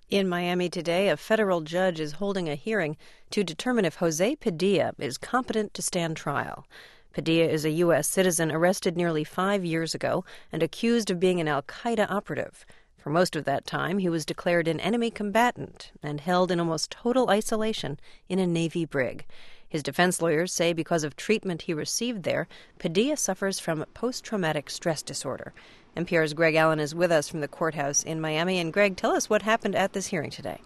In Miami today, a federal judge is holding a hearing to determine if Jose Padilla is competent to stand trial. Padilla is a U.S. citizen arrested nearly 5 years ago and accused of being an al-Qaeda operative. For most of that time, he was declared an enemy combatant and held in almost total isolation in a Navy brig. His defense lawyers say because of treatment he received there, Padilla suffers from post-traumatic stress disorder. NPR's Greg Allen is with us from the courthouse in Miami. And Greg, tell us what happened at this hearing today.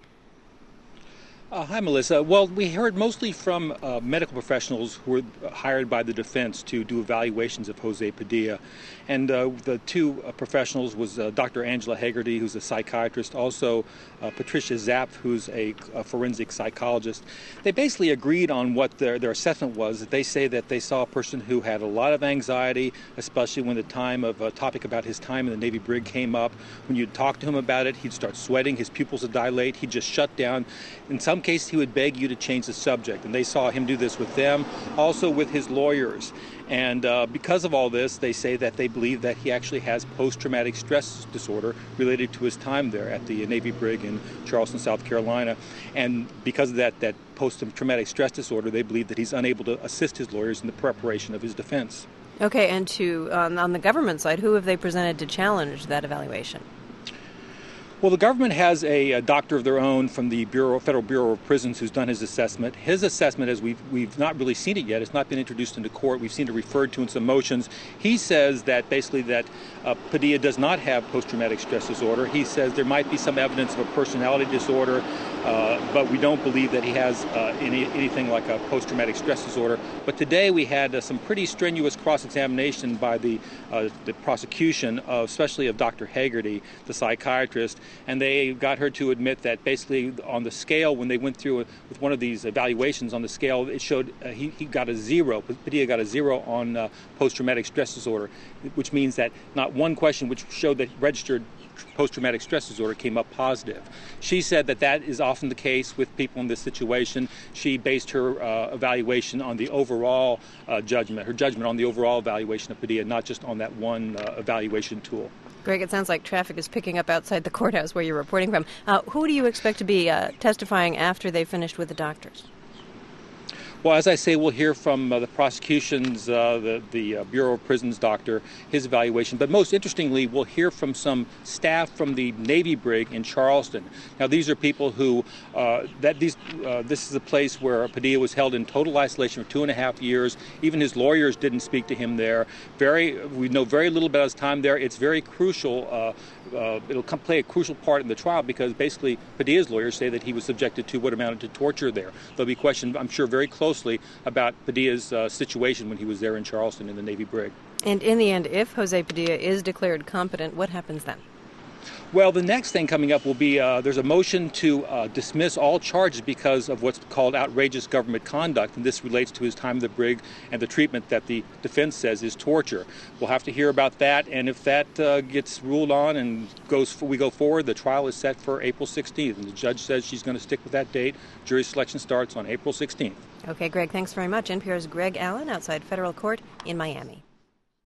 Hi, Melissa. Well, we heard mostly from medical professionals who were hired by the defense to do evaluations of Jose Padilla. And the two professionals was Dr. Angela Hegarty, who's a psychiatrist, also Patricia Zapp, who's a forensic psychologist. They basically agreed on what their assessment was. They say that they saw a person who had a lot of anxiety, especially when the time of a topic about his time in the Navy brig came up. When you'd talk to him about it, he'd start sweating, his pupils would dilate, he'd just shut down. In some cases, he would beg you to change the subject, and they saw him do this with them, also with his lawyers. And because of all this, they say that they believe that he actually has post-traumatic stress disorder related to his time there at the Navy brig in Charleston, South Carolina. And because of that post-traumatic stress disorder, they believe that he's unable to assist his lawyers in the preparation of his defense. Okay, and on the government side, who have they presented to challenge that evaluation? Well, the government has a doctor of their own from the Federal Bureau of Prisons who's done his assessment. His assessment, as we've not really seen it yet, it's not been introduced into court. We've seen it referred to in some motions. He says that basically that Padilla does not have post-traumatic stress disorder. He says there might be some evidence of a personality disorder, but we don't believe that he has anything like a post-traumatic stress disorder. But today we had some pretty strenuous cross-examination by the prosecution, especially of Dr. Hegarty, the psychiatrist. And they got her to admit that basically on the scale, when they went through with one of these evaluations on the scale, it showed he got a 0. Padilla got a 0 on post-traumatic stress disorder, which means that not one question which showed that he registered post-traumatic stress disorder came up positive. She said that is often the case with people in this situation. She based her evaluation on the overall judgment, her judgment on the overall evaluation of Padilla, not just on that one evaluation tool. Greg, it sounds like traffic is picking up outside the courthouse where you're reporting from. Who do you expect to be testifying after they finished with the doctors? Well, as I say, we'll hear from the prosecution's, the Bureau of Prisons doctor, his evaluation. But most interestingly, we'll hear from some staff from the Navy brig in Charleston. Now, these are people who, this is a place where Padilla was held in total isolation for 2.5 years. Even his lawyers didn't speak to him there. We know very little about his time there. It's very crucial. It'll play a crucial part in the trial because basically Padilla's lawyers say that he was subjected to what amounted to torture there. There'll be questioned, I'm sure, very closely about Padilla's situation when he was there in Charleston in the Navy brig. And in the end, if Jose Padilla is declared competent, what happens then? Well, the next thing coming up will be there's a motion to dismiss all charges because of what's called outrageous government conduct, and this relates to his time in the brig and the treatment that the defense says is torture. We'll have to hear about that, and if that gets ruled on and we go forward, the trial is set for April 16th, and the judge says she's going to stick with that date. Jury selection starts on April 16th. Okay, Greg, thanks very much. NPR's Greg Allen outside federal court in Miami.